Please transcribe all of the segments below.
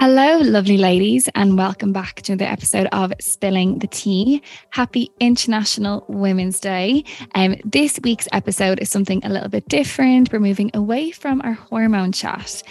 Hello, lovely ladies, and welcome back to another episode of Spilling the Tea. Happy International Women's Day. This week's episode is something a little bit different. We're moving away from our hormone chat.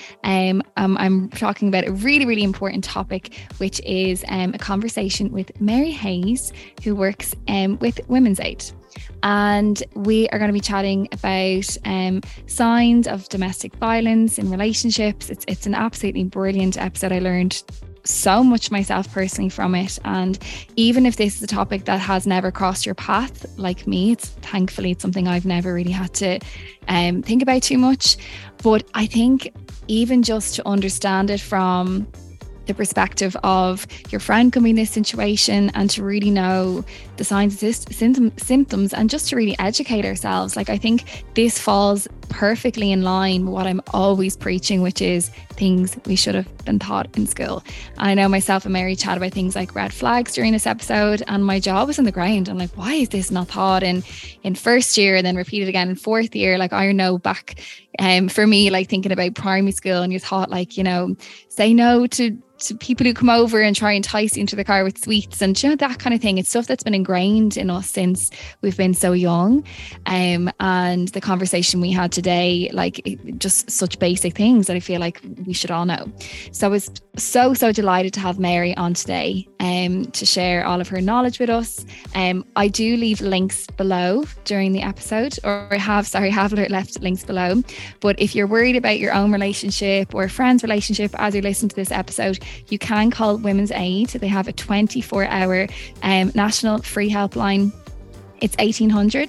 I'm talking about a really, really important topic, which is a conversation with Mary Hayes, who works with Women's Aid. And we are going to be chatting about signs of domestic violence in relationships. It's an absolutely brilliant episode. I learned so much myself personally from it. And even if this is a topic that has never crossed your path, like me, thankfully it's something I've never really had to think about too much. But I think even just to understand it from the perspective of your friend coming in this situation and to really know the signs, symptoms, and just to really educate ourselves. Like, I think this falls perfectly in line with what I'm always preaching, which is things we should have been taught in school. I know myself and Mary chat about things like red flags during this episode, and my jaw was on the ground. I'm like, why is this not taught in first year and then repeated again in fourth year? Like, I know back for me, like thinking about primary school, and you're taught, like, you know, say no to people who come over and try and entice you into the car with sweets and, you know, that kind of thing. It's stuff that's been ingrained in us since we've been so young. And the conversation we had today, like, just such basic things that I feel like we should all know. So I was so delighted to have Mary on today to share all of her knowledge with us. I do leave links below during the episode, or I have left links below. But if you're worried about your own relationship or a friend's relationship as you listen to this episode, you can call Women's Aid. They have a 24-hour national free helpline. It's 1800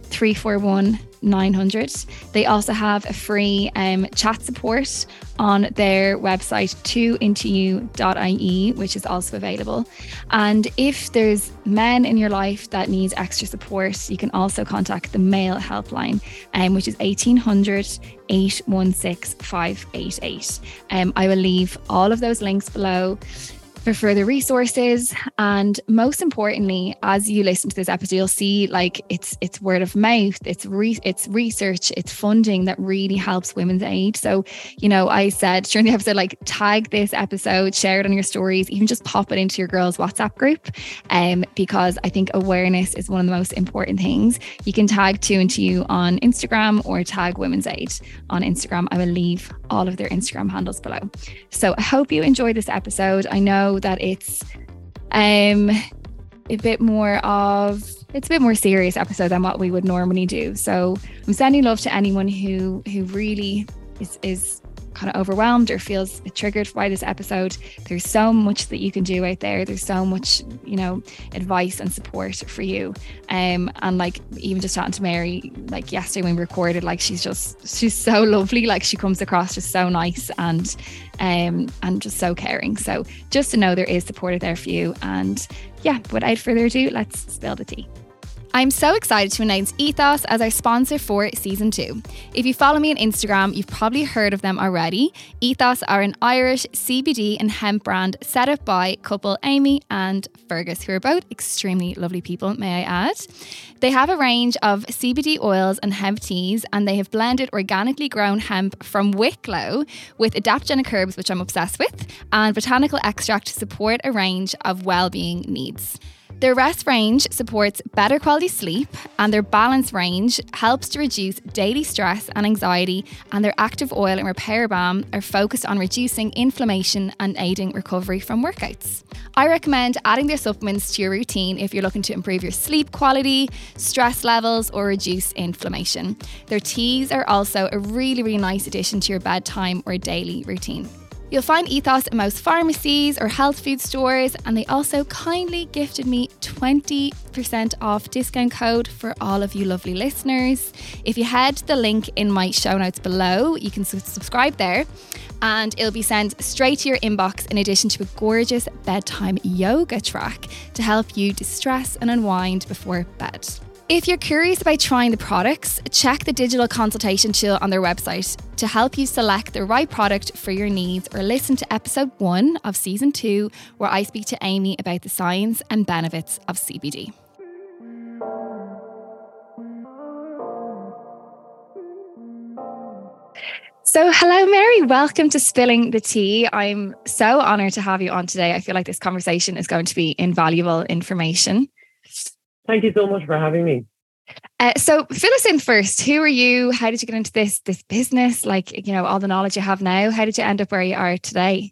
341 900. They also have a free chat support on their website, 2intoyou.ie, which is also available. And if there's men in your life that needs extra support, you can also contact the male helpline, which is 1800 816 588. I will leave all of those links below for further resources. And most importantly, as you listen to this episode, you'll see, like, it's word of mouth, it's research, it's funding that really helps Women's Aid. So, you know, I said during the episode, like, tag this episode, share it on your stories, even just pop it into your girls' WhatsApp group, because I think awareness is one of the most important things. You can tag 2intoyou on Instagram or tag Women's Aid on Instagram. I will leave all of their Instagram handles below. So I hope you enjoyed this episode. I know that it's a bit more serious episode than what we would normally do. So I'm sending love to anyone who really is kind of overwhelmed or feels triggered by this episode. There's so much that you can do out there. There's so much, you know, advice and support for you. And like, even just chatting to Mary, like yesterday when we recorded, like, she's so lovely. Like, she comes across just so nice and just so caring. So just to know there is support out there for you. And yeah, without further ado, let's spill the tea. I'm so excited to announce Ethos as our sponsor for Season 2. If you follow me on Instagram, you've probably heard of them already. Ethos are an Irish CBD and hemp brand set up by couple Amy and Fergus, who are both extremely lovely people, may I add. They have a range of CBD oils and hemp teas, and they have blended organically grown hemp from Wicklow with adaptogenic herbs, which I'm obsessed with, and botanical extract to support a range of well-being needs. Their rest range supports better quality sleep, and their balance range helps to reduce daily stress and anxiety, and their active oil and repair balm are focused on reducing inflammation and aiding recovery from workouts. I recommend adding their supplements to your routine if you're looking to improve your sleep quality, stress levels, or reduce inflammation. Their teas are also a really, really nice addition to your bedtime or daily routine. You'll find Ethos in most pharmacies or health food stores, and they also kindly gifted me 20% off discount code for all of you lovely listeners. If you head to the link in my show notes below, you can subscribe there, and it'll be sent straight to your inbox, in addition to a gorgeous bedtime yoga track to help you distress and unwind before bed. If you're curious about trying the products, check the digital consultation tool on their website to help you select the right product for your needs, or listen to episode 1 of season 2, where I speak to Amy about the science and benefits of CBD. So, hello, Mary. Welcome to Spilling the Tea. I'm so honored to have you on today. I feel like this conversation is going to be invaluable information. Thank you so much for having me. So, fill us in first. Who are you? How did you get into this business? Like, you know, all the knowledge you have now. How did you end up where you are today?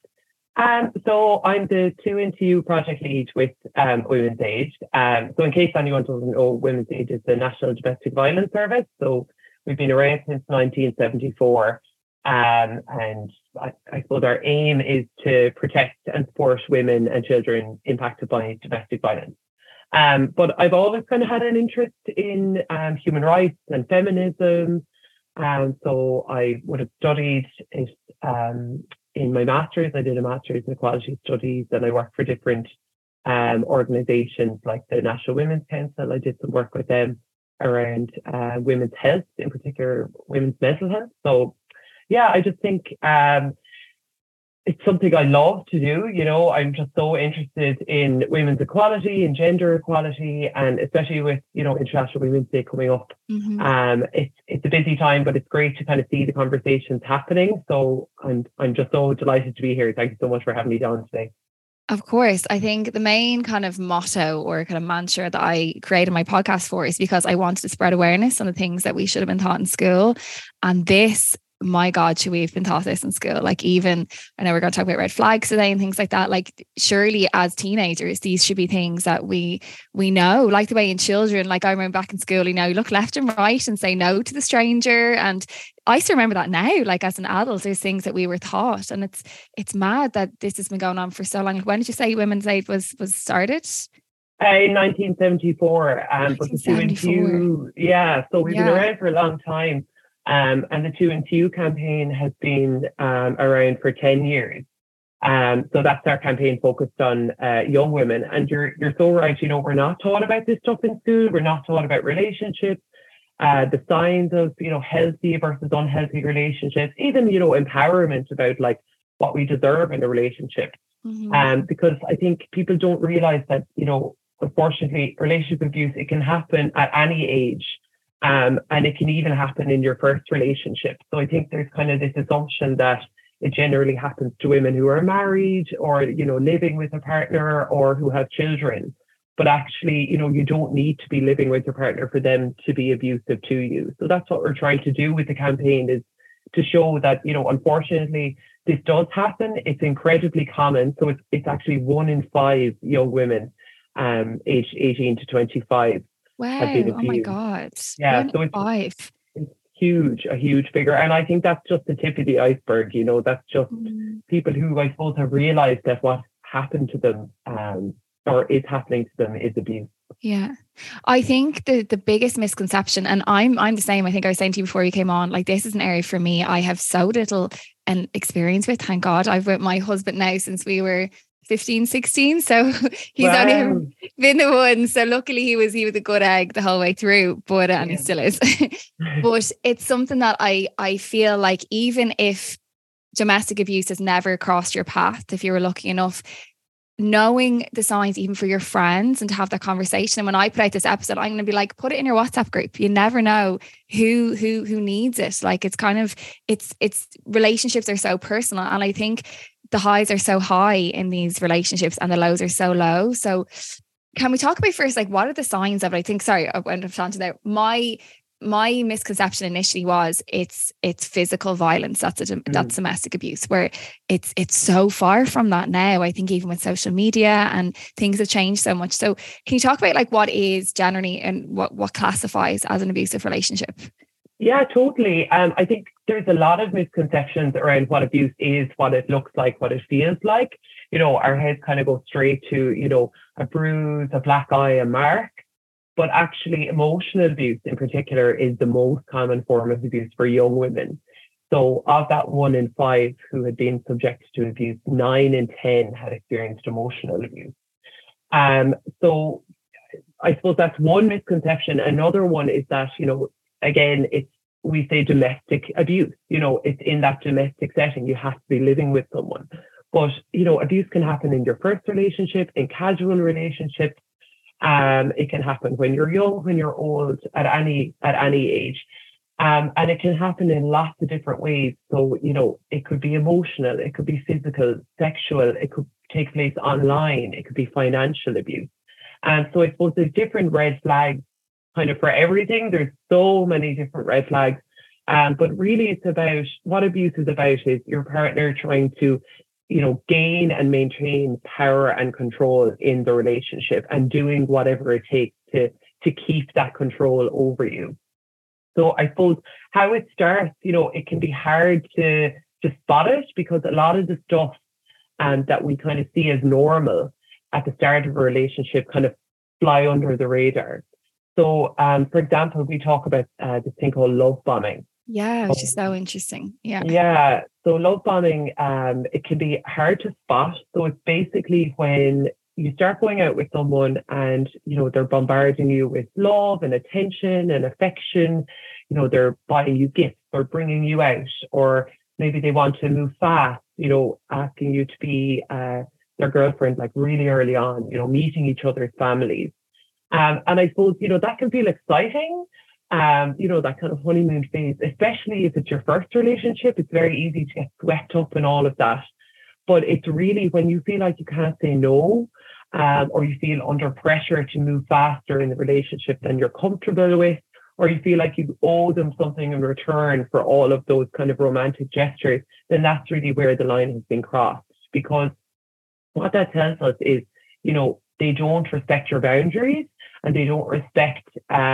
So I'm the 2NTU project lead with Women's Aid. So in case anyone doesn't know, Women's Aid is the National Domestic Violence Service. So we've been around since 1974. And I suppose our aim is to protect and support women and children impacted by domestic violence. But I've always kind of had an interest in human rights and feminism. So I would have studied it in my master's. I did a master's in equality studies, and I worked for different organizations like the National Women's Council. I did some work with them around women's health, in particular women's mental health. So yeah, I just think it's something I love to do. You know, I'm just so interested in women's equality and gender equality, and especially with, you know, International Women's Day coming up. Mm-hmm. It's a busy time, but it's great to kind of see the conversations happening. So I'm just so delighted to be here. Thank you so much for having me on today. Of course. I think the main kind of motto or kind of mantra that I created my podcast for is because I wanted to spread awareness on the things that we should have been taught in school. And this, my God, should we have been taught this in school? Like, even, I know we're going to talk about red flags today and things like that. Like, surely as teenagers, these should be things that we know, like the way in children, like I remember back in school, you know, you look left and right and say no to the stranger. And I still remember that now, like as an adult, there's things that we were taught, and it's mad that this has been going on for so long. When did you say Women's Aid was started? In 1974. But the 2NTU, yeah, so we've been around for a long time. And the 2NTU campaign has been around for 10 years. So that's our campaign focused on young women. And you're so right, you know, we're not taught about this stuff in school. We're not taught about relationships, the signs of, you know, healthy versus unhealthy relationships, even, you know, empowerment about like what we deserve in a relationship. Mm-hmm. Because I think people don't realize that, you know, unfortunately, relationship abuse, it can happen at any age. And it can even happen in your first relationship. So I think there's kind of this assumption that it generally happens to women who are married or, you know, living with a partner or who have children. But actually, you know, you don't need to be living with your partner for them to be abusive to you. So that's what we're trying to do with the campaign, is to show that, you know, unfortunately, this does happen. It's incredibly common. So it's actually 1 in 5 young women aged 18 to 25. Wow. Oh my God. Yeah. So it's huge, a huge figure. And I think that's just the tip of the iceberg. You know, that's just people who I suppose have realized that what happened to them or is happening to them is abuse. Yeah. I think the biggest misconception, and I'm the same, I think I was saying to you before you came on, like this is an area for me I have so little experience with. Thank God. I've with my husband now since we were 15, 16. So he's only been the one. So luckily he was a good egg the whole way through, but and he still is. But it's something that I feel like even if domestic abuse has never crossed your path, if you were lucky enough, knowing the signs even for your friends and to have that conversation. And when I put out this episode, I'm going to be like, put it in your WhatsApp group. You never know who needs it. Like it's kind of, it's relationships are so personal. And I think the highs are so high in these relationships and the lows are so low. So can we talk about first, like, what are the signs of it? I think, sorry, I went off onto there. My misconception initially was it's physical violence. That's domestic abuse, where it's so far from that now. I think even with social media and things have changed so much. So can you talk about like what is generally and what classifies as an abusive relationship? Yeah, totally. I think there's a lot of misconceptions around what abuse is, what it looks like, what it feels like. You know, our heads kind of go straight to, you know, a bruise, a black eye, a mark. But actually, emotional abuse in particular is the most common form of abuse for young women. So of that 1 in 5 who had been subjected to abuse, 9 in 10 had experienced emotional abuse. So I suppose that's one misconception. Another one is that, you know, again, we say domestic abuse, you know, it's in that domestic setting, you have to be living with someone. But, you know, abuse can happen in your first relationship, in casual relationships. It can happen when you're young, when you're old, at any age. And it can happen in lots of different ways. So, it could be emotional, it could be physical, sexual, it could take place online, it could be financial abuse. And so I suppose there's different red flags kind of for everything. There's so many different red flags. But really it's about what abuse is about is your partner trying to, gain and maintain power and control in the relationship and doing whatever it takes to keep that control over you. So I suppose how it starts, it can be hard to spot it because a lot of the stuff that we kind of see as normal at the start of a relationship kind of fly under the radar. So, for example, we talk about this thing called love bombing. Yeah, which is so interesting. Yeah. Yeah. So love bombing, it can be hard to spot. So it's basically when you start going out with someone and, they're bombarding you with love and attention and affection, they're buying you gifts or bringing you out, or maybe they want to move fast, asking you to be their girlfriend, like really early on, meeting each other's families. And I suppose, that can feel exciting. That kind of honeymoon phase, especially if it's your first relationship, it's very easy to get swept up in all of that. But it's really when you feel like you can't say no, or you feel under pressure to move faster in the relationship than you're comfortable with, or you feel like you owe them something in return for all of those kind of romantic gestures, then that's really where the line has been crossed. Because what that tells us is, they don't respect your boundaries and they don't respect,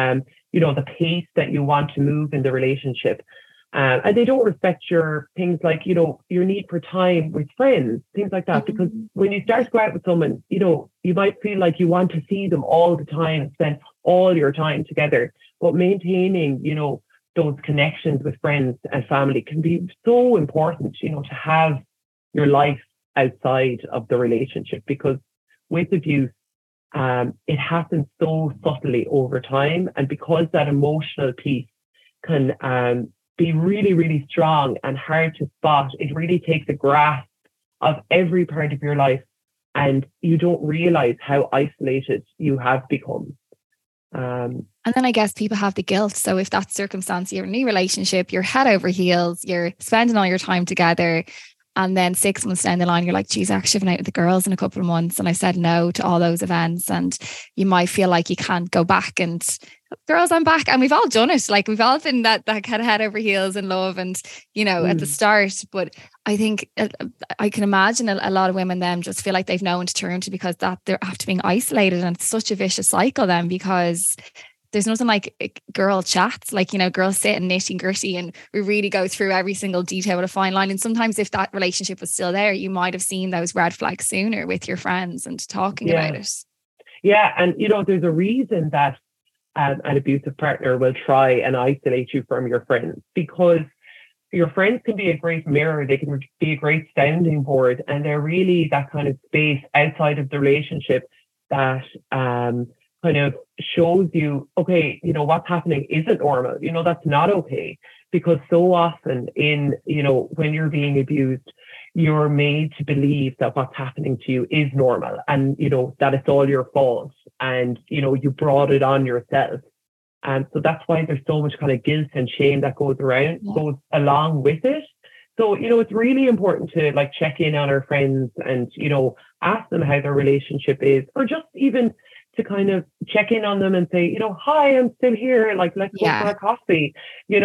the pace that you want to move in the relationship. And they don't respect your things like, your need for time with friends, things like that. Because when you start to go out with someone, you might feel like you want to see them all the time, spend all your time together. But maintaining, those connections with friends and family can be so important, to have your life outside of the relationship. Because with abuse, it happens so subtly over time. And because that emotional piece can be really, really strong and hard to spot, it really takes a grasp of every part of your life. And you don't realize how isolated you have become. And then I guess people have the guilt. So if that circumstance, you're in a new relationship, you're head over heels, you're spending all your time together. And then 6 months down the line, you're like, geez, I actually been out with the girls in a couple of months and I said no to all those events. And you might feel like you can't go back and girls, I'm back. And we've all done it. Like we've all been that kind of head over heels in love and, at the start. But I think I can imagine a lot of women then just feel like they've no one to turn to because that they're after being isolated. And it's such a vicious cycle then because there's nothing like girl chats, like, girls sit and nitty gritty and we really go through every single detail with a fine line. And sometimes if that relationship was still there, you might have seen those red flags sooner with your friends and talking about it. Yeah. And, there's a reason that an abusive partner will try and isolate you from your friends, because your friends can be a great mirror. They can be a great sounding board. And they're really that kind of space outside of the relationship that, kind of shows you, okay, what's happening isn't normal. That's not okay. Because so often when you're being abused, you're made to believe that what's happening to you is normal and, that it's all your fault and, you brought it on yourself. And so that's why there's so much kind of guilt and shame that goes along with it. So, it's really important to like check in on our friends and, ask them how their relationship is, or just even to kind of check in on them and say, hi, I'm still here. Like, let's go for a coffee,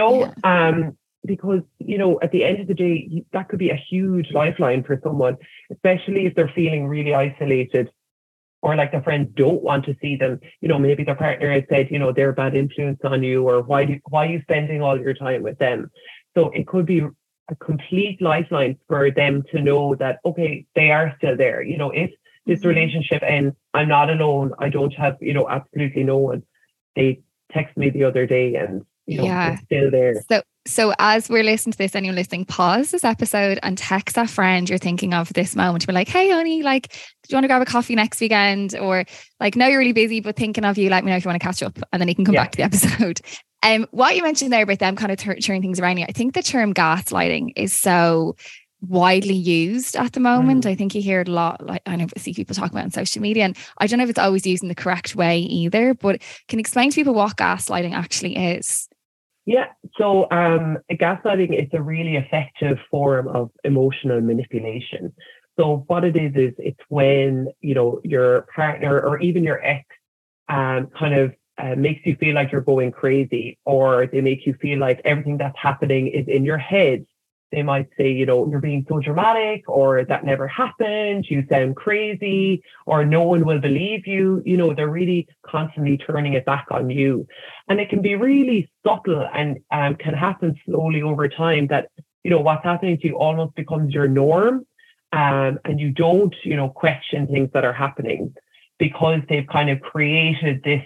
because, at the end of the day, that could be a huge lifeline for someone, especially if they're feeling really isolated or like their friends don't want to see them. Maybe their partner has said, they're a bad influence on you, or why are you spending all your time with them? So it could be a complete lifeline for them to know that, okay, they are still there. If this relationship ends, I'm not alone. I don't have, absolutely no one. They text me the other day and, they're still there. So as we're listening to this, anyone listening, pause this episode and text that friend you're thinking of this moment. Be like, hey, honey, like, do you want to grab a coffee next weekend? Or like, no, you're really busy, but thinking of you, let me know if you want to catch up. And then you can come back to the episode. What you mentioned there about them kind of turning things around. I think the term gaslighting is so widely used at the moment. I think you hear it a lot. Like I know, see people talk about it on social media, and I don't know if it's always used in the correct way either. But can you explain to people what gaslighting actually is? Yeah. So gaslighting is a really effective form of emotional manipulation. So what it is it's when, your partner or even your ex kind of makes you feel like you're going crazy, or they make you feel like everything that's happening is in your head. They might say, you're being so dramatic, or that never happened, you sound crazy, or no one will believe you. They're really constantly turning it back on you. And it can be really subtle and can happen slowly over time that, what's happening to you almost becomes your norm. And you don't, question things that are happening because they've kind of created this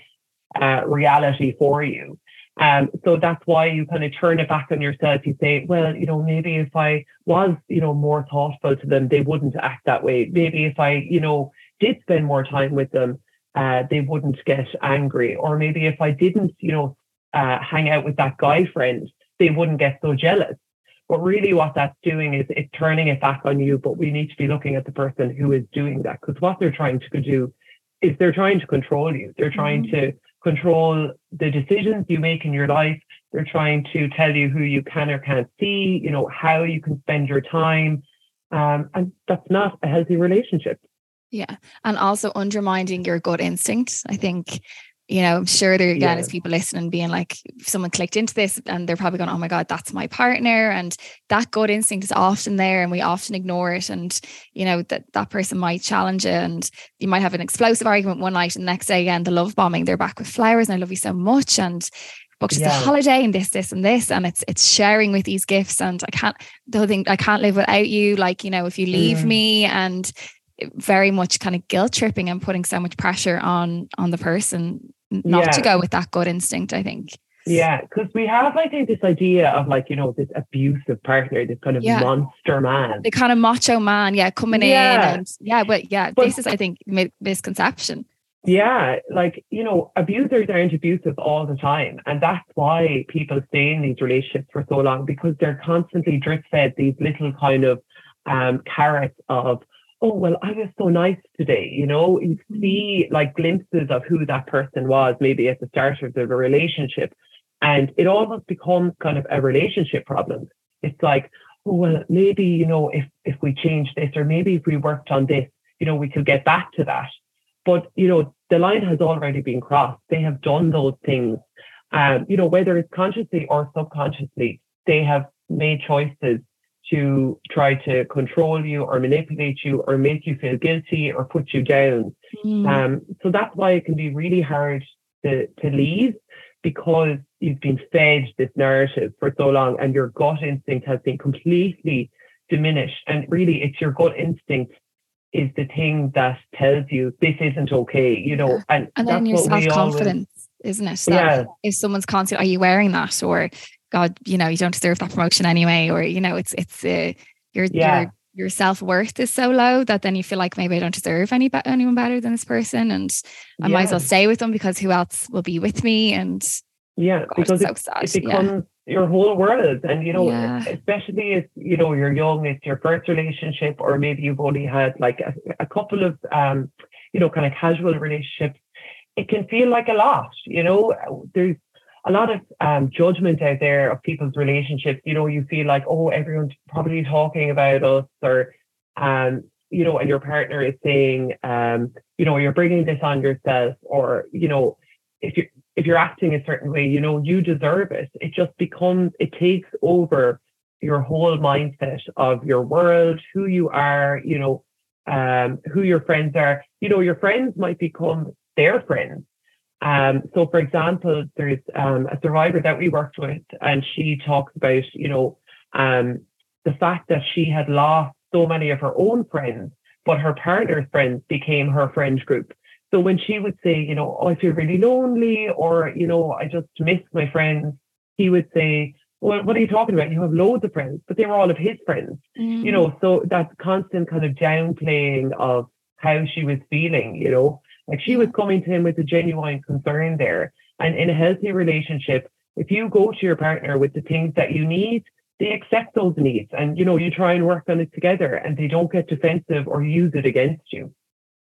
reality for you. So that's why you kind of turn it back on yourself. You say, well, maybe if I was, more thoughtful to them, they wouldn't act that way. Maybe if I, did spend more time with them, they wouldn't get angry. Or maybe if I didn't, hang out with that guy friend, they wouldn't get so jealous. But really what that's doing is it's turning it back on you. But we need to be looking at the person who is doing that, because what they're trying to do is they're trying to control you. They're trying to control the decisions you make in your life. They're trying to tell you who you can or can't see, how you can spend your time. And that's not a healthy relationship. Yeah. And also undermining your gut instinct. I think, I'm sure there again is people listening being like, if someone clicked into this and they're probably going, oh my God, that's my partner. And that gut instinct is often there and we often ignore it. And, that person might challenge it, and you might have an explosive argument one night and the next day again, the love bombing, they're back with flowers and I love you so much. And booked us a holiday and this and this. And it's sharing with these gifts. And I can't live without you. Like, if you leave me, and very much kind of guilt tripping and putting so much pressure on the person not to go with that gut instinct, I think. Yeah, because we have, I think, this idea of like, this abusive partner, this kind of monster man. The kind of macho man, coming in. And this is, I think, misconception. Yeah, like, abusers aren't abusive all the time. And that's why people stay in these relationships for so long, because they're constantly drip fed these little kind of carrots of, oh, well, I was so nice today. You see like glimpses of who that person was, maybe at the start of the relationship. And it almost becomes kind of a relationship problem. It's like, oh, well, maybe, if we change this, or maybe if we worked on this, we could get back to that. But, the line has already been crossed. They have done those things, whether it's consciously or subconsciously, they have made choices to try to control you or manipulate you or make you feel guilty or put you down. So that's why it can be really hard to leave, because you've been fed this narrative for so long and your gut instinct has been completely diminished. And really, it's your gut instinct is the thing that tells you this isn't okay, and then your self-confidence, isn't it? That if someone's constantly, are you wearing that? Or God, you don't deserve that promotion anyway. Or, your self-worth is so low that then you feel like maybe I don't deserve anyone better than this person. And I might as well stay with them because who else will be with me? And because it becomes your whole world. And, especially if, you're young, it's your first relationship, or maybe you've only had like a couple of, kind of casual relationships, it can feel like a lot. There's a lot of judgment out there of people's relationships. You feel like, oh, everyone's probably talking about us, or, and your partner is saying, you're bringing this on yourself, or, if you're acting a certain way, you deserve it. It just becomes, it takes over your whole mindset of your world, who you are, who your friends are. Your friends might become their friends. So, for example, there's a survivor that we worked with, and she talks about, the fact that she had lost so many of her own friends, but her partner's friends became her friend group. So when she would say, oh, I feel really lonely, or, I just miss my friends, he would say, well, what are you talking about? You have loads of friends, but they were all of his friends. So that constant kind of downplaying of how she was feeling, like she was coming to him with a genuine concern there. And in a healthy relationship, if you go to your partner with the things that you need, they accept those needs, and, you try and work on it together, and they don't get defensive or use it against you.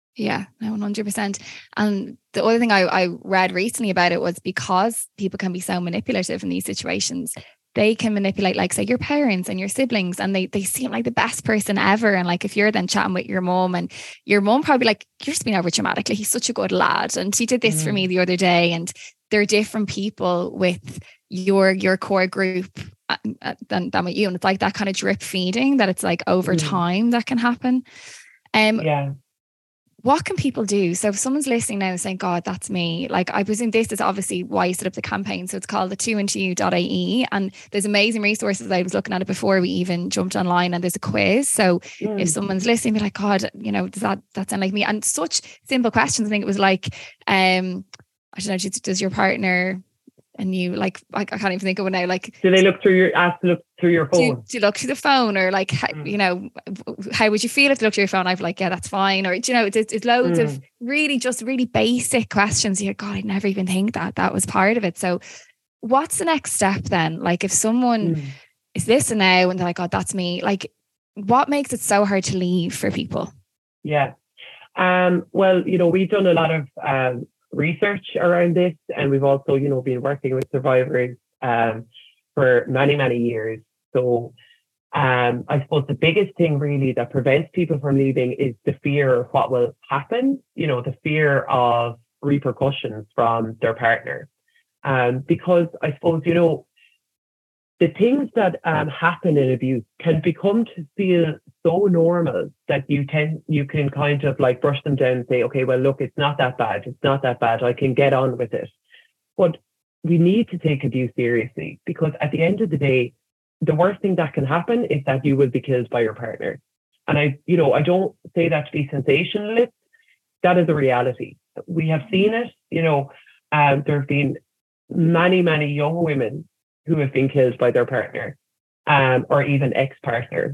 Yeah, no, 100%. And the other thing I read recently about it was because people can be so manipulative in these situations, they can manipulate, like, say, your parents and your siblings, and they seem like the best person ever. And like, if you're then chatting with your mom, and your mom probably like, you're just being over dramatic. Like, he's such a good lad, and she did this for me the other day. And there are different people with your core group than with you, and it's like that kind of drip feeding that it's like over time that can happen. Yeah. What can people do? So if someone's listening now and saying, God, that's me, like, I presume this is obviously why you set up the campaign. So it's called the 2into2.ie, and there's amazing resources. I was looking at it before we even jumped online, and there's a quiz. So if someone's listening, be like, God, you know, does that sound like me? And such simple questions. I think it was like, I don't know, does your partner, and you like, I can't even think of it now. Like, do they look through your phone? Do you look through the phone, or like, you know, how would you feel if they looked through your phone? I'd be like, yeah, that's fine. Or, you know, it's loads of really basic questions. You're, God, I'd never even think that was part of it. So what's the next step then? Like, if someone is listening now and they're like, God, that's me, like, what makes it so hard to leave for people? Yeah. Well, you know, we've done a lot of research around this, and we've also, you know, been working with survivors for many, many years. So I suppose the biggest thing really that prevents people from leaving is the fear of what will happen, you know, the fear of repercussions from their partner. Because I suppose, you know, the things that happen in abuse can become to feel so normal that you can kind of like brush them down and say, okay, well, look, it's not that bad. It's not that bad. I can get on with it. But we need to take abuse seriously, because at the end of the day, the worst thing that can happen is that you will be killed by your partner. And I don't say that to be sensationalist. That is a reality. We have seen it. You know, there have been many, many young women who have been killed by their partner, or even ex-partner.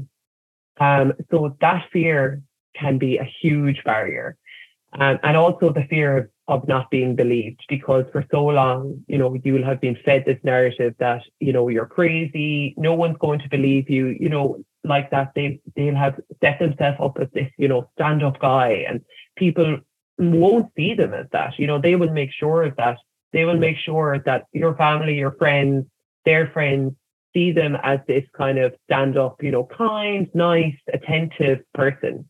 So that fear can be a huge barrier. And also the fear of not being believed, because for so long, you know, you will have been fed this narrative that, you know, you're crazy, no one's going to believe you, you know, like that. They'll have set themselves up as this, you know, stand-up guy, and people won't see them as that. You know, they will make sure of that. They will make sure that your family, your friends, their friends see them as this kind of stand-up, you know, kind, nice, attentive person.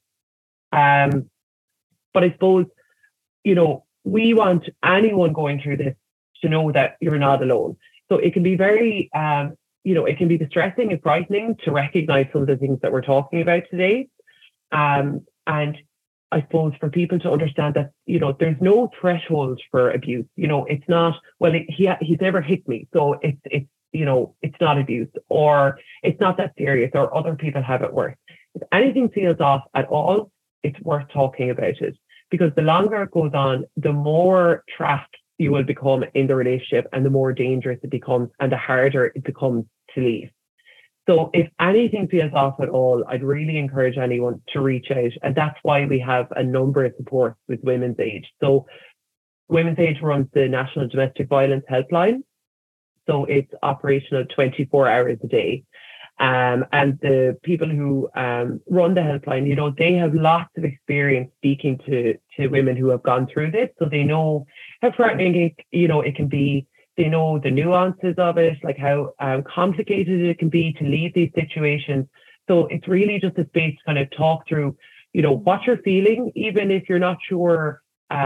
But I suppose, you know, we want anyone going through this to know that you're not alone. So it can be very, you know, it can be distressing and frightening to recognize some of the things that we're talking about today. And I suppose for people to understand that, you know, there's no threshold for abuse. You know, it's not, well, he's never hit me, so it's you know, it's not abuse, or it's not that serious, or other people have it worse. If anything feels off at all, it's worth talking about it, because the longer it goes on, the more trapped you will become in the relationship, and the more dangerous it becomes, and the harder it becomes to leave. So if anything feels off at all, I'd really encourage anyone to reach out. And that's why we have a number of supports with Women's Aid. So Women's Aid runs the National Domestic Violence Helpline. So it's operational 24 hours a day. And the people who run the helpline, you know, they have lots of experience speaking to women who have gone through this. So they know how frightening, you know, it can be. They know the nuances of it, like how complicated it can be to leave these situations. So it's really just a space to kind of talk through, you know, what you're feeling, even if you're not sure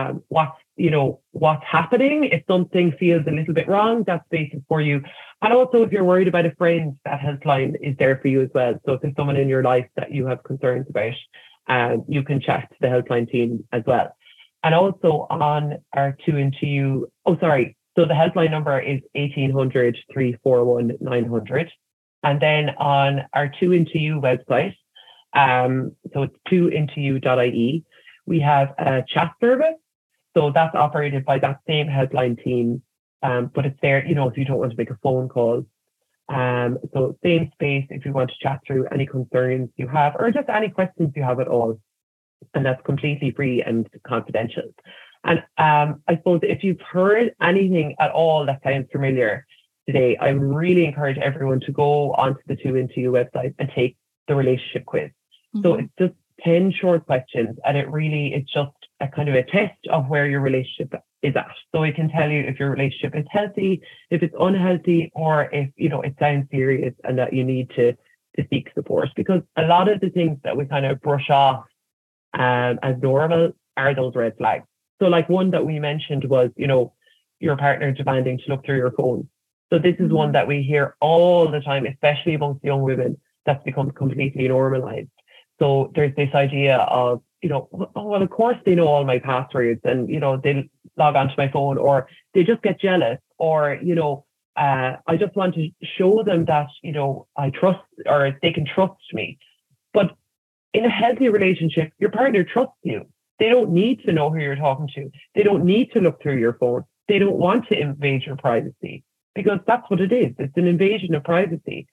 what's happening. If something feels a little bit wrong, that space is for you. And also, if you're worried about a friend, that helpline is there for you as well. So if there's someone in your life that you have concerns about, you can chat to the helpline team as well. And also on our 2into2, so the helpline number is 1800 341 900. And then on our 2into2 website, so it's 2into2.ie, we have a chat service. So that's operated by that same helpline team, but it's there, you know, if you don't want to make a phone call. So same space if you want to chat through any concerns you have, or just any questions you have at all. And that's completely free and confidential. And I suppose if you've heard anything at all that sounds familiar today, I really encourage everyone to go onto the 2into2 website and take the relationship quiz. Mm-hmm. So it's just 10 short questions, and it's just a kind of a test of where your relationship is at. So it can tell you if your relationship is healthy, if it's unhealthy, or if, it sounds serious and that you need to seek support. Because a lot of the things that we kind of brush off as normal are those red flags. So like one that we mentioned was, your partner demanding to look through your phone. So this is one that we hear all the time, especially amongst young women, that's become completely normalized. So there's this idea of, oh, well, of course they know all my passwords and, they log onto my phone, or they just get jealous, or, I just want to show them that, I trust, or they can trust me. But in a healthy relationship, your partner trusts you. They don't need to know who you're talking to. They don't need to look through your phone. They don't want to invade your privacy, because that's what it is. It's an invasion of privacy.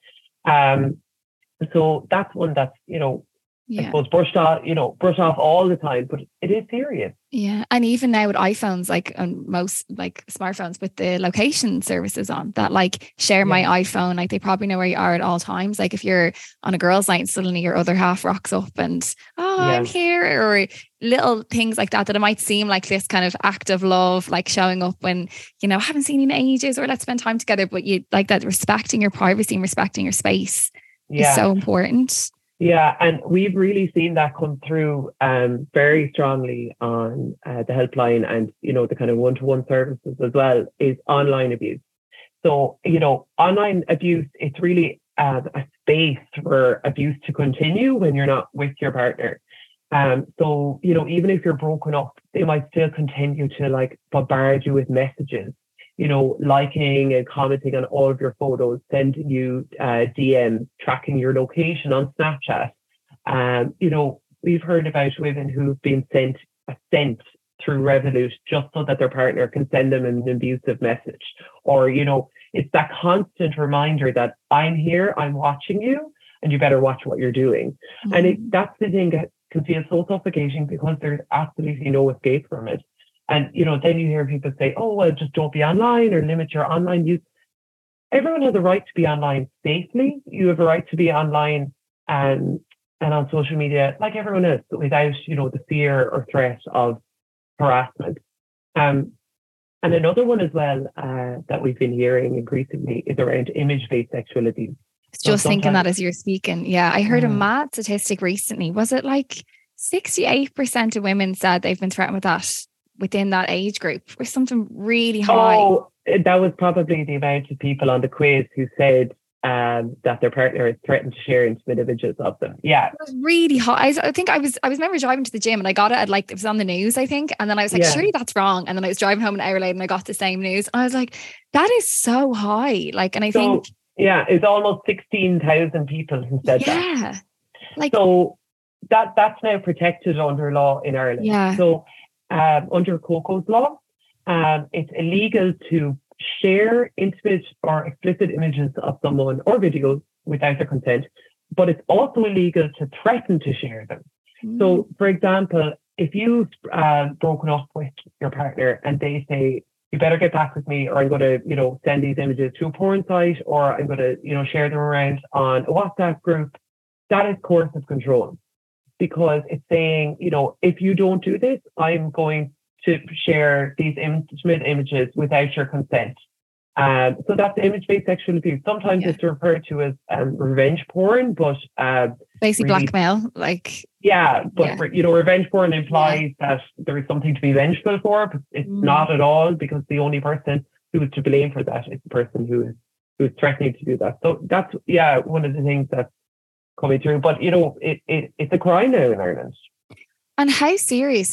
So that's one that's, I suppose brushed off all the time, but it is serious. Yeah. And even now with iPhones, like on most like smartphones with the location services on that, like share my iPhone, like they probably know where you are at all times. Like if you're on a girl's night, suddenly your other half rocks up and, I'm here, or little things like that it might seem like this kind of act of love, like showing up when, I haven't seen you in ages, or let's spend time together. But you like that respecting your privacy and respecting your space is so important. Yeah, and we've really seen that come through very strongly on the helpline, and the kind of one-to-one services as well, is online abuse. So online abuse, it's really a space for abuse to continue when you're not with your partner. So even if you're broken up, they might still continue to like bombard you with messages, liking and commenting on all of your photos, sending you DMs, tracking your location on Snapchat. We've heard about women who've been sent a cent through Revolut just so that their partner can send them an abusive message. Or, it's that constant reminder that I'm here, I'm watching you, and you better watch what you're doing. Mm-hmm. And that's the thing that can feel so suffocating, because there's absolutely no escape from it. And, then you hear people say, oh, well, just don't be online or limit your online use. Everyone has a right to be online safely. You have a right to be online and on social media like everyone else, without, the fear or threat of harassment. And another one as well that we've been hearing increasingly is around image-based sexual abuse. Just thinking that as you're speaking. Yeah, I heard a mad statistic recently. Was it like 68% of women said they've been threatened with that within that age group, or something really high? Oh, that was probably the amount of people on the quiz who said that their partner is threatened to share intimate images of them. Yeah, it was really high. I think I remember driving to the gym and I got it at it was on the news, I think, and then I was like, surely that's wrong. And then I was driving home an hour later and I got the same news, and I was like, that is so high. And I think it's almost 16,000 people who said that. So that's now protected under law in Ireland. Yeah. So under Coco's law, it's illegal to share intimate or explicit images of someone or videos without their consent, but it's also illegal to threaten to share them. So, for example, if you've broken up with your partner and they say, you better get back with me, or I'm going to, send these images to a porn site, or I'm going to, share them around on a WhatsApp group, that is coercive control, because it's saying, if you don't do this, I'm going to share these intimate images without your consent. So that's image-based sexual abuse. Sometimes it's referred to as revenge porn, but basically really, blackmail, revenge porn implies that there is something to be vengeful for, but it's not at all, because the only person who is to blame for that is the person who is threatening to do that. So that's one of the things that's coming through. But it's a crime now in Ireland. And how serious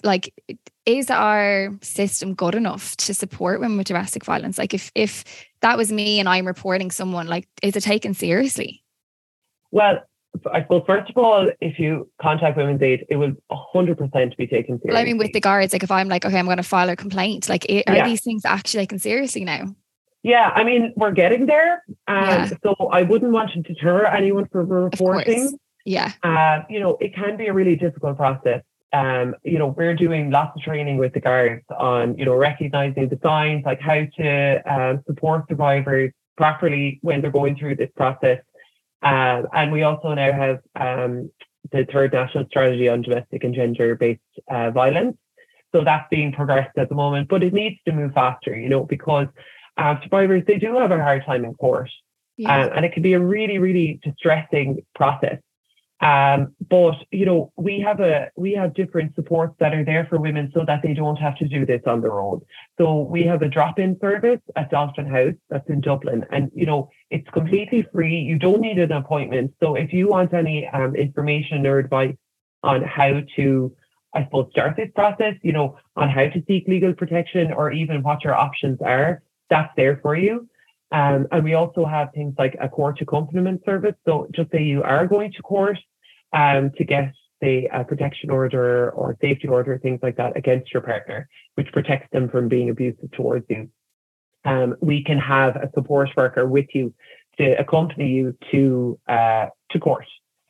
is our system good enough to support women with domestic violence? Like if that was me and I'm reporting someone, is it taken seriously? Well, I suppose, first of all, if you contact Women's Aid, it will 100% be taken seriously. Well, I mean, with the guards, if I'm okay, I'm going to file a complaint, are these things actually taken seriously now? Yeah, I mean, we're getting there. So I wouldn't want to deter anyone from reporting. Yeah. It can be a really difficult process. We're doing lots of training with the guards on, recognizing the signs, like how to support survivors properly when they're going through this process. And we also now have the third national strategy on domestic and gender-based violence. So that's being progressed at the moment, but it needs to move faster, because survivors, they do have a hard time in court. And it can be a really, really distressing process. But we have different supports that are there for women so that they don't have to do this on their own. So we have a drop-in service at Dolphin House that's in Dublin, and it's completely free. You don't need an appointment. So if you want any information or advice on how to, I suppose, start this process, on how to seek legal protection or even what your options are, that's there for you. And we also have things like a court accompaniment service. So just say you are going to court to get, say, a protection order or safety order, things like that against your partner, which protects them from being abusive towards you. We can have a support worker with you to accompany you to court.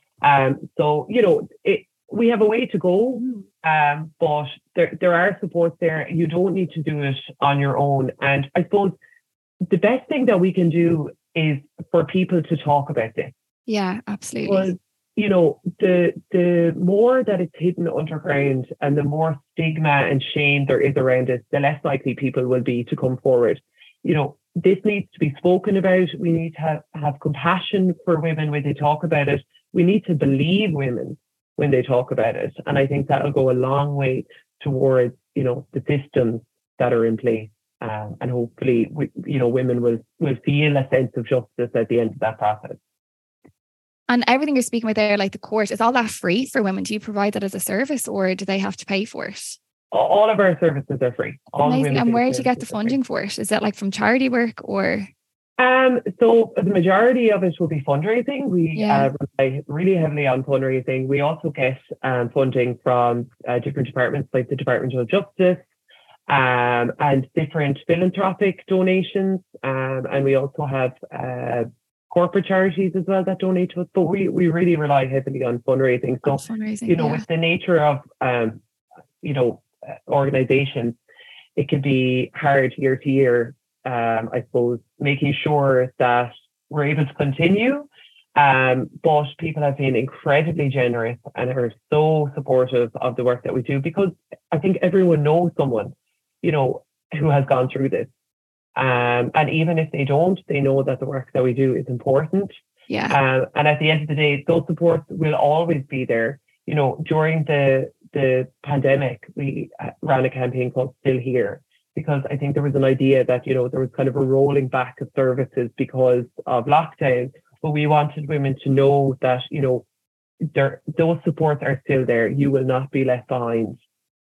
So, we have a way to go, but there are supports there. You don't need to do it on your own. And I suppose the best thing that we can do is for people to talk about this. Yeah, absolutely. Because, the more that it's hidden underground and the more stigma and shame there is around it, the less likely people will be to come forward. This needs to be spoken about. We need to have compassion for women when they talk about it. We need to believe women when they talk about it. And I think that'll go a long way towards, the systems that are in place. And hopefully, women will feel a sense of justice at the end of that process. And everything you're speaking about there, like the court, is all that free for women? Do you provide that as a service, or do they have to pay for it? All of our services are free. Amazing. And where do you get the funding for it? Is that like from charity work or? So the majority of it will be fundraising. We rely really heavily on fundraising. We also get funding from different departments like the Department of Justice, and different philanthropic donations. And we also have corporate charities as well that donate to us. But we really rely heavily on fundraising. So, with the nature of, organizations, it can be hard year to year, I suppose, making sure that we're able to continue. But people have been incredibly generous and are so supportive of the work that we do, because I think everyone knows someone who has gone through this. And even if they don't, they know that the work that we do is important. Yeah. And at the end of the day, those supports will always be there. During the pandemic, we ran a campaign called Still Here, because I think there was an idea that, there was kind of a rolling back of services because of lockdown. But we wanted women to know that, those supports are still there. You will not be left behind.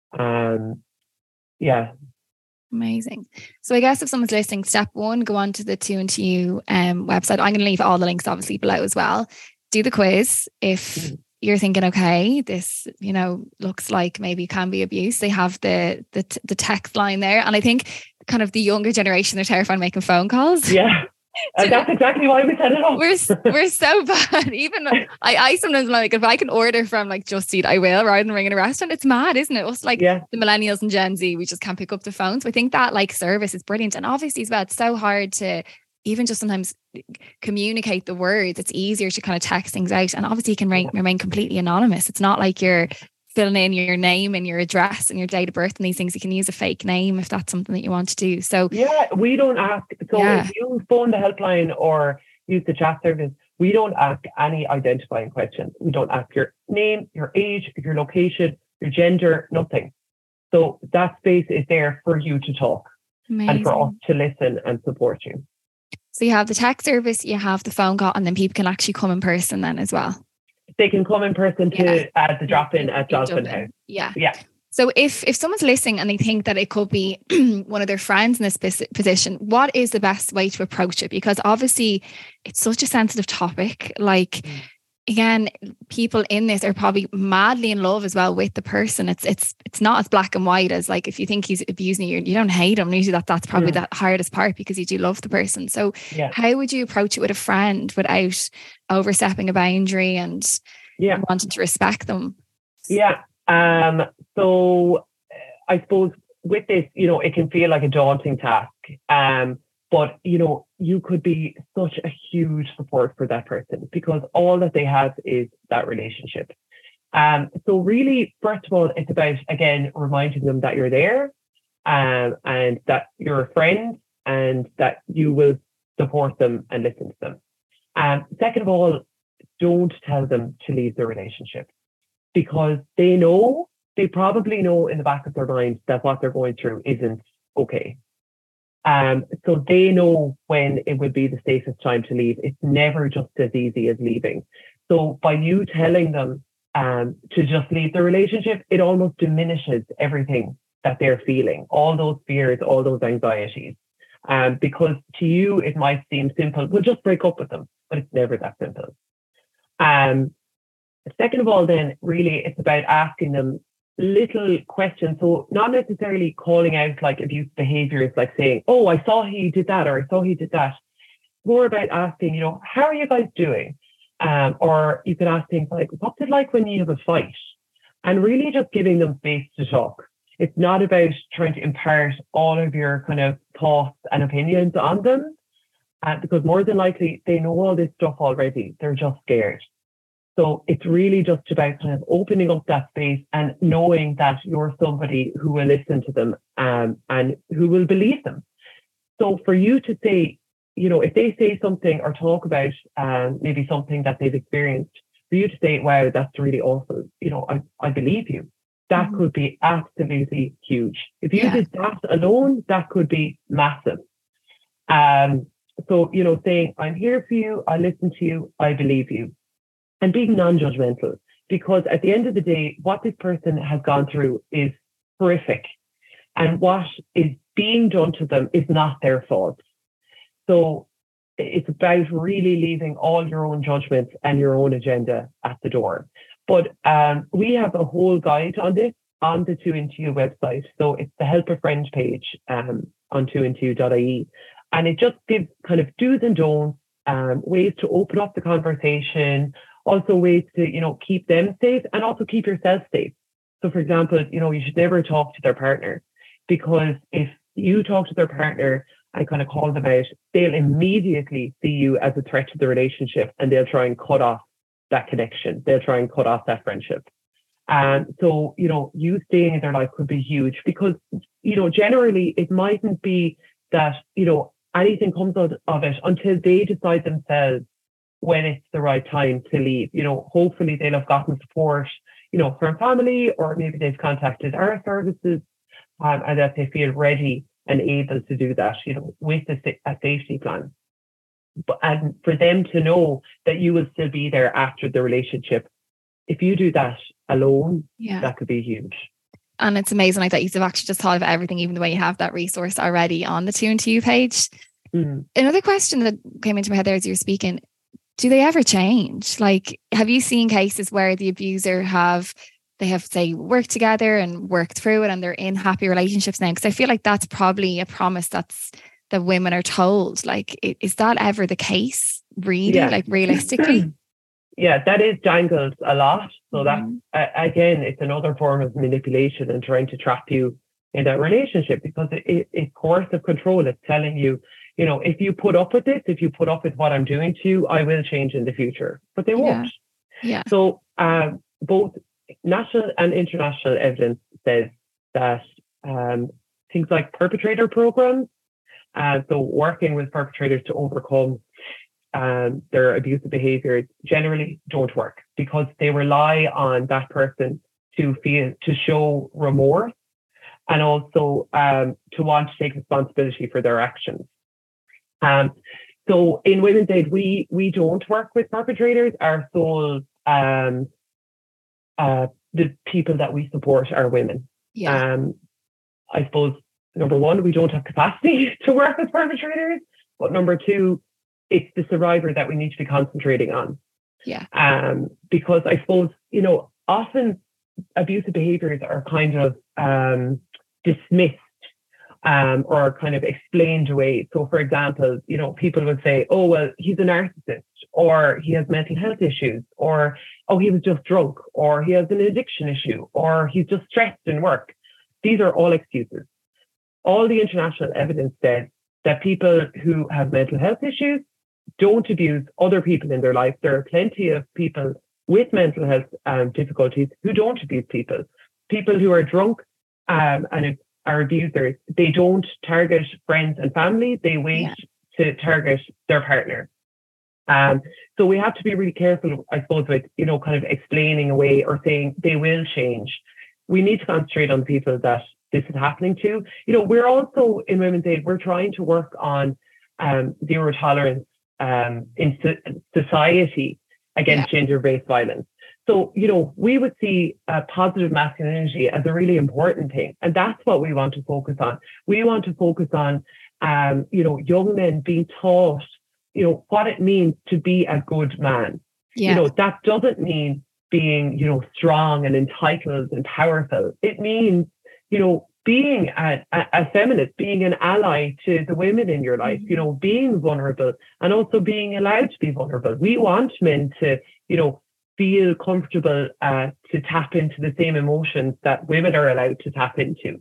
Yeah. Amazing. So I guess if someone's listening, step one, go on to the 2&2 website. I'm going to leave all the links obviously below as well. Do the quiz. If you're thinking, okay, this, looks like maybe can be abuse, they have the text line there. And I think kind of the younger generation, they're terrified of making phone calls. Yeah. That's exactly why we set it up. We're so bad. Even I sometimes like, if I can order from like Just Eat, I will, rather than ringing a restaurant. It's mad, isn't it? Us the millennials and Gen Z, we just can't pick up the phone. So I think that like service is brilliant. And obviously as well, it's so hard to even just sometimes communicate the words. It's easier to kind of text things out. And obviously you can remain completely anonymous. It's not like you're filling in your name and your address and your date of birth and these things. You can use a fake name if that's something that you want to do. So we don't ask. So if you phone the helpline or use the chat service, we don't ask any identifying questions. We don't ask your name, your age, your location, your gender, nothing. So that space is there for you to talk. Amazing. And for us to listen and support you. So you have the text service, you have the phone call, and then people can actually come in person then as well. They can come in person to the drop-in at Dolphin House. Yeah. So if someone's listening and they think that it could be one of their friends in this position, what is the best way to approach it? Because obviously it's such a sensitive topic. Like, again, people in this are probably madly in love as well with the person. It's not as black and white as like, if you think he's abusing you, you don't hate him. Usually that's probably the hardest part, because you do love the person. So how would you approach it with a friend without overstepping a boundary and wanting to respect them? So I suppose with this, it can feel like a daunting task. But, you could be such a huge support for that person, because all that they have is that relationship. So really, first of all, it's about, again, reminding them that you're there, and that you're a friend and that you will support them and listen to them. Second of all, don't tell them to leave the relationship, because they probably know in the back of their mind that what they're going through isn't okay. So they know when it would be the safest time to leave. It's never just as easy as leaving. So by you telling them to just leave the relationship, it almost diminishes everything that they're feeling, all those fears, all those anxieties. Because to you, it might seem simple, well, just break up with them, but it's never that simple. Second of all, then, really, it's about asking them little questions. So not necessarily calling out like abuse behaviors, like saying, oh, I saw he did that, or I saw he did that. More about asking, how are you guys doing? Or you can ask things like, what's it like when you have a fight? And really just giving them space to talk. It's not about trying to impart all of your kind of thoughts and opinions on them, because more than likely they know all this stuff already. They're just scared. So it's really just about kind of opening up that space and knowing that you're somebody who will listen to them, and who will believe them. So for you to say, if they say something or talk about maybe something that they've experienced, for you to say, wow, that's really awful, I believe you. That could be absolutely huge. If you did that alone, that could be massive. So, saying, I'm here for you, I listen to you, I believe you. And being non-judgmental, because at the end of the day, what this person has gone through is horrific. And what is being done to them is not their fault. So it's about really leaving all your own judgments and your own agenda at the door. But we have a whole guide on this on the 2in2u website. So it's the Help a Friend page on 2in2u.ie. And it just gives kind of do's and don'ts, ways to open up the conversation, also ways to, keep them safe and also keep yourself safe. So for example, you should never talk to their partner, because if you talk to their partner and kind of call them out, they'll immediately see you as a threat to the relationship, and they'll try and cut off that connection. They'll try and cut off that friendship. And so, you staying in their life could be huge, because, generally it mightn't be that, anything comes out of it until they decide themselves when it's the right time to leave. Hopefully they'll have gotten support, from family, or maybe they've contacted our services, and that they feel ready and able to do that, with a safety plan. And for them to know that you will still be there after the relationship. If you do that alone, that could be huge. And it's amazing like that you've actually just thought of everything, even the way you have that resource already on the 2in2u page. Another question that came into my head there as you were speaking, do they ever change? Like, have you seen cases where the abuser they have, say, worked together and worked through it, and they're in happy relationships now? Because I feel like that's probably a promise that women are told. Like, is that ever the case, really? Yeah. Like, realistically? Yeah, that is dangled a lot. So that, again, it's another form of manipulation and trying to trap you in that relationship, because it's coercive control. It's telling you, if you put up with this, if you put up with what I'm doing to you, I will change in the future. But they won't. Yeah. So both national and international evidence says that things like perpetrator programs, so working with perpetrators to overcome their abusive behaviors, generally don't work, because they rely on that person to show remorse, and also to want to take responsibility for their actions. So in Women's Aid, we don't work with perpetrators. Our sole the people that we support are women. I suppose, number one, we don't have capacity to work with perpetrators, but number two, it's the survivor that we need to be concentrating on. Because I suppose, often abusive behaviors are kind of dismissed or kind of explained away. So for example, people would say, oh, well, he's a narcissist, or he has mental health issues, or, oh, he was just drunk, or he has an addiction issue, or he's just stressed in work. These are all excuses. All the international evidence says that people who have mental health issues don't abuse other people in their life. There are plenty of people with mental health difficulties who don't abuse people. People who are drunk and are abusers, they don't target friends and family. They wait to target their partner. So we have to be really careful, I suppose, with, kind of explaining away or saying they will change. We need to concentrate on the people that this is happening to. We're also in Women's Aid, we're trying to work on zero tolerance in society against gender-based violence. So, we would see positive masculinity as a really important thing. And that's what we want to focus on. We want to focus on, young men being taught, what it means to be a good man. That doesn't mean being, strong and entitled and powerful. It means, being a feminist, being an ally to the women in your life, being vulnerable and also being allowed to be vulnerable. We want men to, feel comfortable to tap into the same emotions that women are allowed to tap into,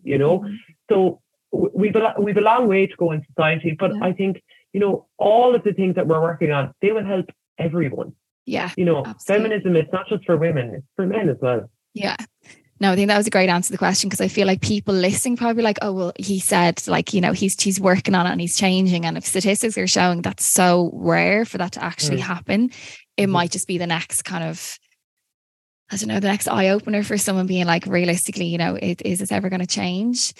So we've a long way to go in society, but I think, all of the things that we're working on, they will help everyone. Yeah. Feminism is not just for women, it's for men as well. Yeah. No, I think that was a great answer to the question, because I feel like people listening probably like, oh, well, he said like, he's working on it and he's changing. And if statistics are showing that's so rare for that to actually happen, it might just be the next kind of, I don't know, the next eye opener for someone being like, realistically, is this ever going to change?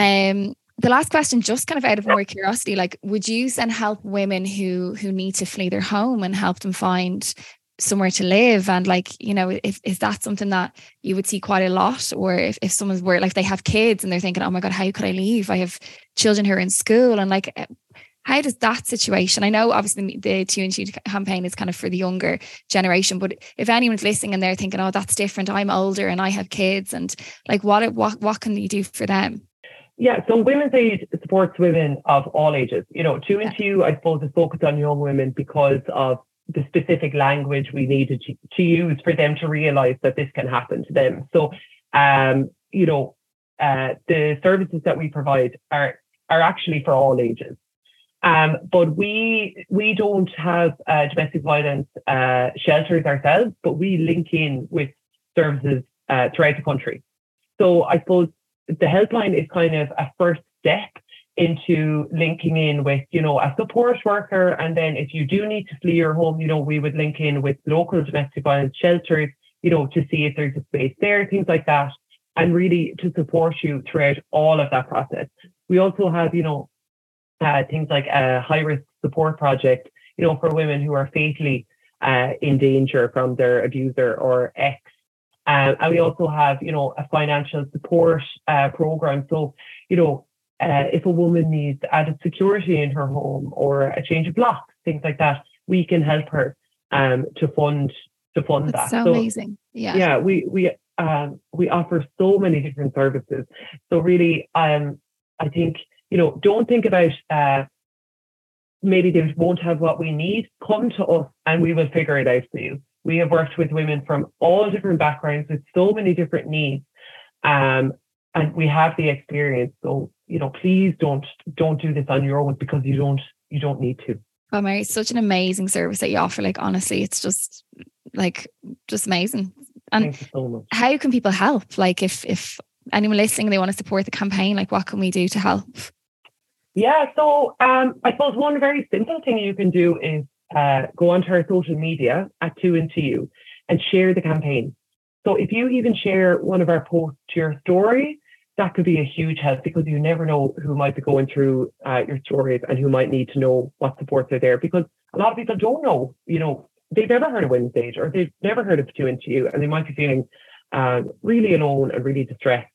The last question, just kind of out of more curiosity, like, would you then help women who need to flee their home and help them find somewhere to live? And like, is that something that you would see quite a lot? Or if someone's worried, like they have kids and they're thinking, oh my God, how could I leave? I have children who are in school. And like, how does that situation, I know obviously the 2 and 2 campaign is kind of for the younger generation, but if anyone's listening and they're thinking, oh, that's different, I'm older and I have kids, and like, what can you do for them? Yeah, so Women's Aid supports women of all ages. 2 and 2, I suppose, is focused on young women because of the specific language we needed to use for them to realise that this can happen to them. So, the services that we provide are actually for all ages. But we don't have domestic violence shelters ourselves, but we link in with services throughout the country. So I suppose the helpline is kind of a first step into linking in with, a support worker. And then if you do need to flee your home, we would link in with local domestic violence shelters, to see if there's a space there, things like that, and really to support you throughout all of that process. We also have, things like a high-risk support project, for women who are fatally in danger from their abuser or ex. And we also have, a financial support program. So, if a woman needs added security in her home or a change of locks, things like that, we can help her to fund That's that. So amazing. Yeah. Yeah, we offer so many different services. So really, I think, don't think about maybe they won't have what we need. Come to us and we will figure it out for you. We have worked with women from all different backgrounds with so many different needs, and we have the experience. So, please don't do this on your own, because you don't need to. Oh, Mary, it's such an amazing service that you offer. Like, honestly, it's just amazing. And thank you so much. How can people help? Like, if anyone listening, they want to support the campaign, like, what can we do to help? Yeah, so I suppose one very simple thing you can do is go onto our social media at 2 and 2 and share the campaign. So if you even share one of our posts to your story, that could be a huge help, because you never know who might be going through your stories and who might need to know what supports are there. Because a lot of people don't know, they've never heard of Women's Aid, or they've never heard of 2 and 2, and they might be feeling really alone and really distressed.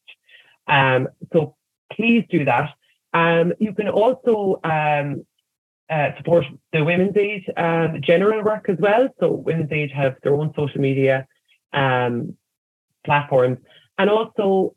So please do that. You can also support the Women's Aid general work as well. So Women's Aid have their own social media platforms, and also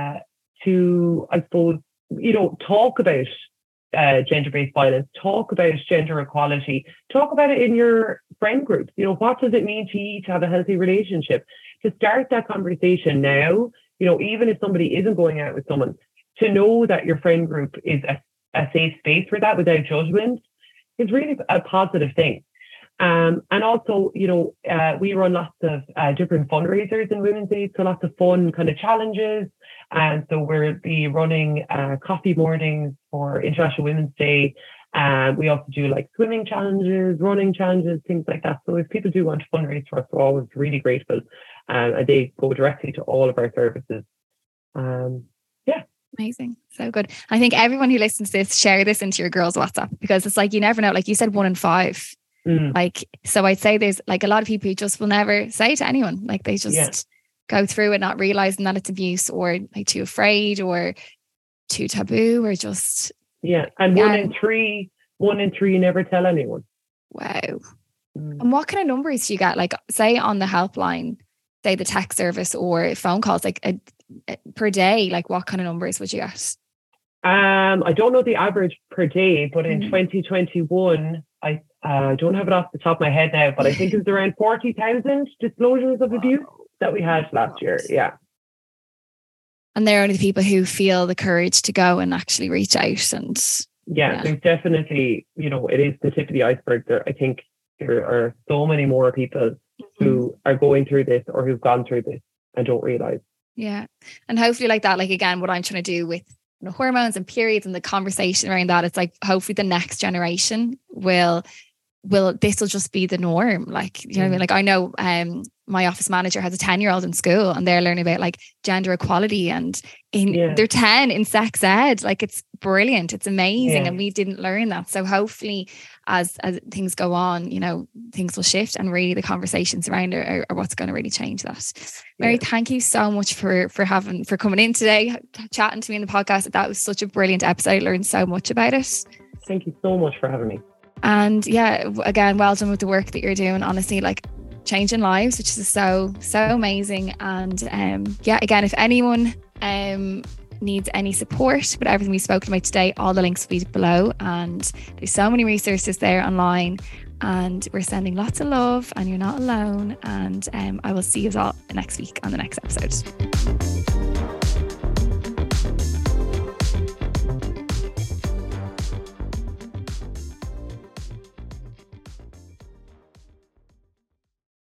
to, I suppose, talk about gender-based violence, talk about gender equality, talk about it in your friend groups. What does it mean to you to have a healthy relationship? To start that conversation now, even if somebody isn't going out with someone, to know that your friend group is a safe space for that without judgment is really a positive thing. And also, we run lots of different fundraisers in Women's Day, so lots of fun kind of challenges. And so we'll be running coffee mornings for International Women's Day. We also do like swimming challenges, running challenges, things like that. So if people do want to fundraise for us, we're always really grateful. And they go directly to all of our services. Amazing. So good. I think everyone who listens to this, share this into your girls' WhatsApp, because it's like, you never know. Like you said, 1 in 5. Like, so I'd say there's like a lot of people who just will never say to anyone, like they just go through it, not realizing that it's abuse, or like too afraid or too taboo, or just. Yeah. And 1 in 3 never tell anyone. Wow. And what kind of numbers do you get? Like say on the helpline, say the text service or phone calls, like per day, like what kind of numbers would you get? I don't know the average per day, but in 2021, I don't have it off the top of my head now, but I think it was around 40,000 disclosures of abuse that we had last year. Yeah. And they're only the people who feel the courage to go and actually reach out. And there's definitely, it is the tip of the iceberg. I think there are so many more people who are going through this or who've gone through this and don't realize. Yeah. And hopefully like that, like again, what I'm trying to do with hormones and periods and the conversation around that, it's like hopefully the next generation will this will just be the norm. Like, you know what I mean? Like I know my office manager has a 10-year-old in school and they're learning about like gender equality and they're 10 in sex ed. Like it's brilliant. It's amazing. And we didn't learn that. So hopefully as things go on, things will shift and really the conversations around it are what's going to really change that. Mary, thank you so much for coming in today, chatting to me in the podcast. That was such a brilliant episode. I learned so much about it. Thank you so much for having me. And again, well done with the work that you're doing. Honestly, like changing lives, which is so amazing. And again, if anyone needs any support with everything we've spoken about today, all the links will be below. And there's so many resources there online. And we're sending lots of love, and you're not alone. And I will see you all next week on the next episode.